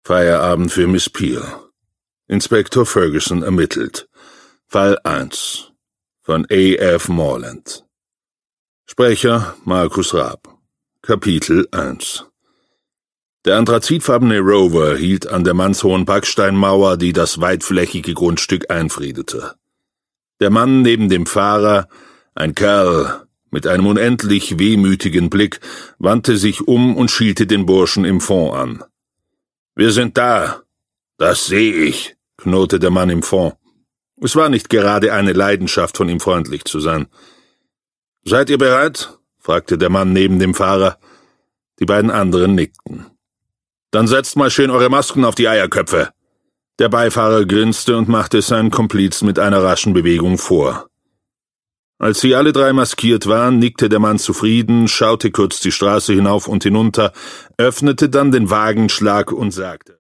Feierabend für Miss Peel. Inspektor Ferguson ermittelt. Fall 1 von A.F. Morland. Sprecher Markus Raab. Kapitel 1. Der anthrazitfarbene Rover hielt an der mannshohen Backsteinmauer, die das weitflächige Grundstück einfriedete. Der Mann neben dem Fahrer, ein Kerl mit einem unendlich wehmütigen Blick, wandte sich um und schielte den Burschen im Fond an. »Wir sind da!« »Das sehe ich«, knurrte der Mann im Fond. Es war nicht gerade eine Leidenschaft von ihm, freundlich zu sein. »Seid ihr bereit?« fragte der Mann neben dem Fahrer. Die beiden anderen nickten. »Dann setzt mal schön eure Masken auf die Eierköpfe.« Der Beifahrer grinste und machte es seinen Komplizen mit einer raschen Bewegung vor. Als sie alle drei maskiert waren, nickte der Mann zufrieden, schaute kurz die Straße hinauf und hinunter, öffnete dann den Wagenschlag und sagte: